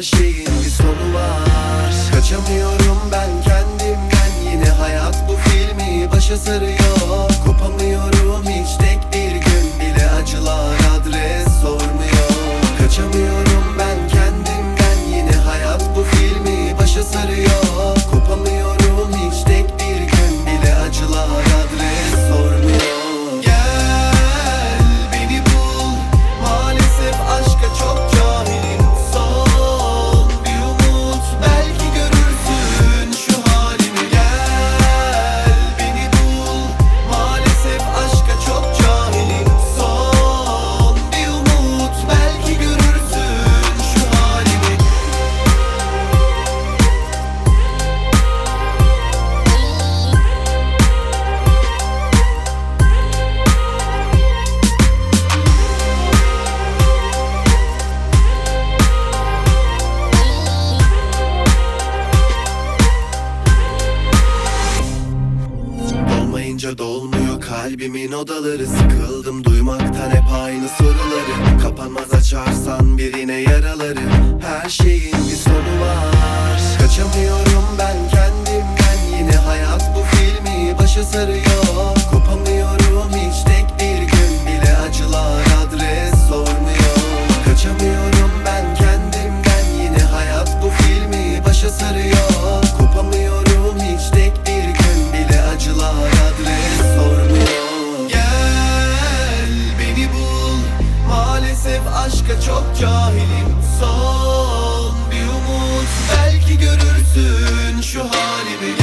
şeyin bir sonu var. Kaçamıyorum ben kendimden, yine hayat bu filmi başa sarıyor. Kopamıyorum hiç, tek bir gün bile acılar adres sormuyor. Kaçamıyorum ben kendimden, yine hayat bu filmi başa sarıyor. Kopamıyorum hiç, tek bir gün bile acılar adres sormuyor. Gel beni bul, maalesef aşka çok cahilim. Son bir umut, belki görürsün şu halimi. Gel beni bul, maalesef aşka çok cahilim. Son bir umut, belki görürsün şu halimi. Dolmayınca dolmuyor kalbimin odaları. Sıkıldım duymaktan hep aynı soruları. Kapanmaz açarsan birine yaraları. Her şeyin bir sonu var. Kaçamıyorum ben kendimden, yine hayat bu filmi başa sarıyor. Kopamıyorum hiç, tek bir gün bile acılar adres sormuyor. Kaçamıyorum ben kendimden, yine hayat bu filmi başa sarıyor. Kopamıyorum hiç, tek bir gün bile acılar adres sormuyor. Gel beni bul, maalesef aşka çok cahilim. Son bir umut, belki görürsün şu halimi.